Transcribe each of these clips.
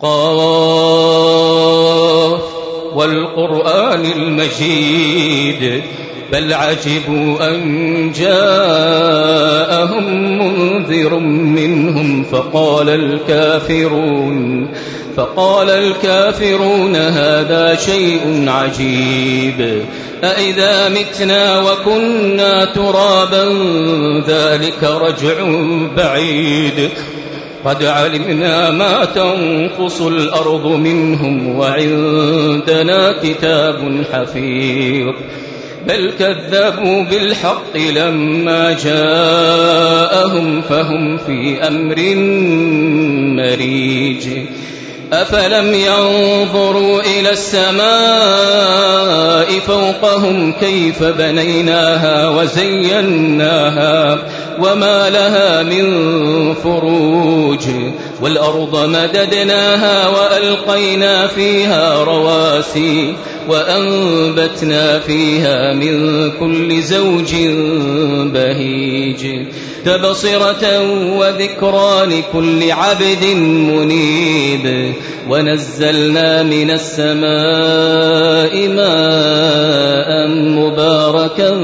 قاف والقرآن المجيد بل عجبوا أن جاءهم منذر منهم فقال الكافرون هذا شيء عجيب أإذا متنا وكنا ترابا ذلك رجع بعيد قد علمنا ما تنقص الأرض منهم وعندنا كتاب حفيظ بل كذبوا بالحق لما جاءهم فهم في أمر مريج أفلم ينظروا إلى السماء فوقهم كيف بنيناها وزيناها وما لها من فروج والأرض مددناها وألقينا فيها رواسي وأنبتنا فيها من كل زوج بهيج تبصرة وذكرى لكل عبد منيب ونزلنا من السماء ماء مباركا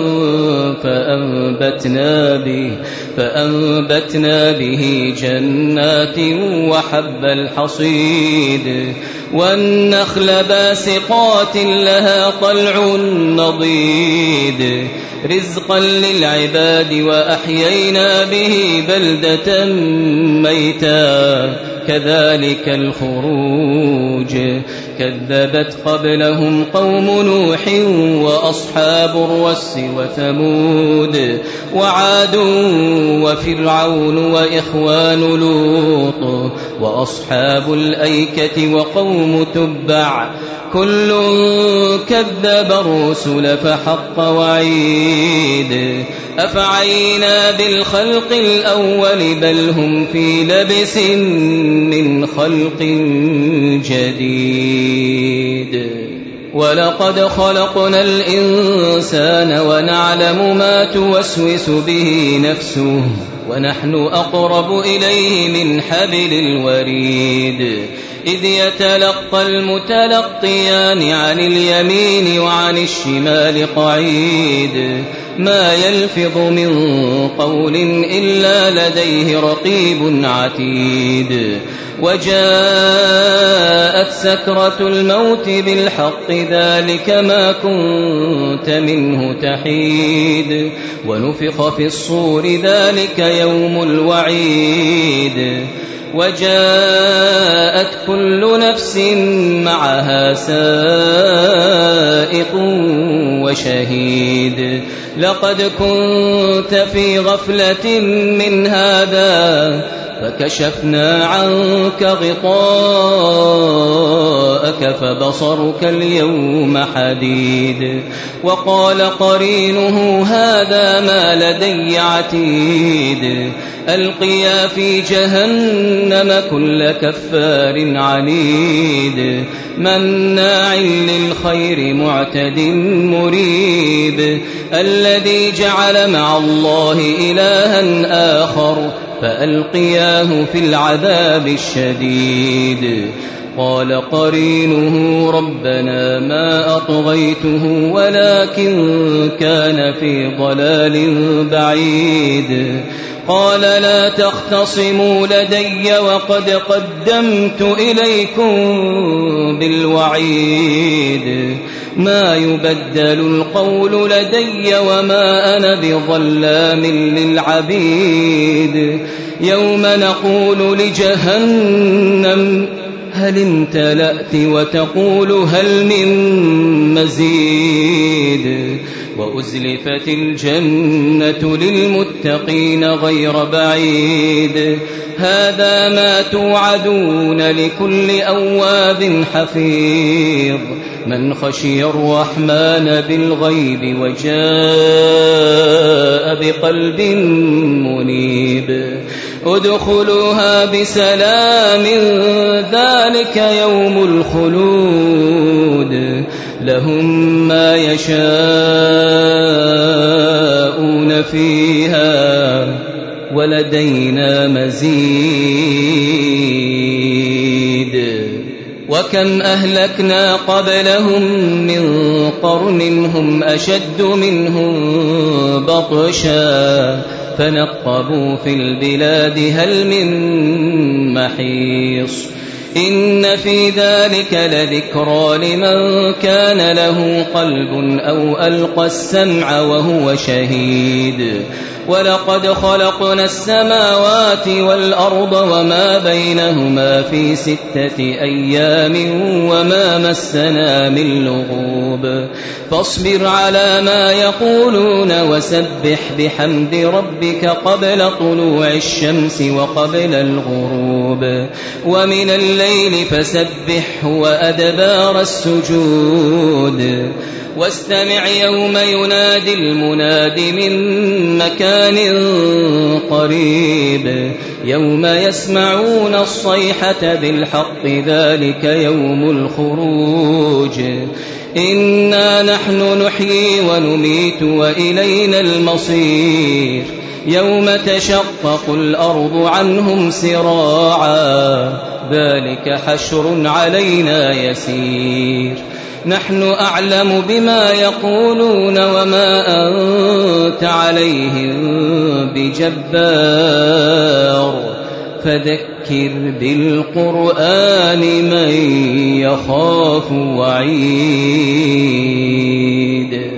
فأنبتنا به جنات وحب الحصيد والنخل باسقات لها طلع نضيد رزقا للعباد وأحيينا به بلدة ميتا كذلك الخروج كذبت قبلهم قوم نوح وأصحاب الرس وثمود وعاد وفرعون وإخوان لوط وأصحاب الأيكة وقوم تبع كل كذب الرسل فحق وعيد أفعينا بالخلق الأول بل هم في لبس من خلق جديد ولقد خلقنا الإنسان ونعلم ما توسوس به نفسه ونحن أقرب إليه من حبل الوريد إذ يتلقى المتلقيان عن اليمين وعن الشمال قعيد ما يلفظ من قول إلا لديه رقيب عتيد وجاءت سكرة الموت بالحق ذلك ما كنت منه تحيد ونفخ في الصور ذلك يوم الوعيد وجاءت كل نفس معها سائق وشهيد لقد كنت في غفلة من هذا فكشفنا عنك غطاءك فبصرك اليوم حديد وقال قرينه هذا ما لدي عتيد ألقيا في جهنم كل كفار عنيد مناع للخير معتد مريب الذي جعل مع الله إلها آخر فألقياه في العذاب الشديد قال قرينه ربنا ما أطغيته ولكن كان في ضلال بعيد قال لا تختصموا لدي وقد قدمت إليكم بالوعيد ما يبدل القول لدي وما أنا بظلام للعبيد يوم نقول لجهنم هل امتلأت وتقول هل من مزيد وأزلفت الجنة للمتقين غير بعيد هذا ما توعدون لكل أواب حفيظ من خشي الرحمن بالغيب وجاء بقلب منيب ادخلوها بسلام ذلك يوم الخلود لهم ما يشاءون فيها ولدينا مزيد وكم أهلكنا قبلهم من قرن هم أشد منهم بطشا فنقبوا في البلاد هل من محيص إن في ذلك لذكرى لمن كان له قلب أو ألقى السمع وهو شهيد ولقد خلقنا السماوات والأرض وما بينهما في 6 أيام وما مسنا من لغوب فاصبر على ما يقولون وسبح بحمد ربك قبل طلوع الشمس وقبل الغروب ومن الليل فسبحه وأدبار السجود واستمع يوم ينادي المناد من مكان قريب يوم يسمعون الصيحة بالحق ذلك يوم الخروج إنا نحن نحيي ونميت وإلينا المصير يوم تشقق الأرض عنهم سراعا ذلك حشر علينا يسير نحن أعلم بما يقولون وما أنت عليهم بجبار فذكر بالقرآن من يخاف وعيد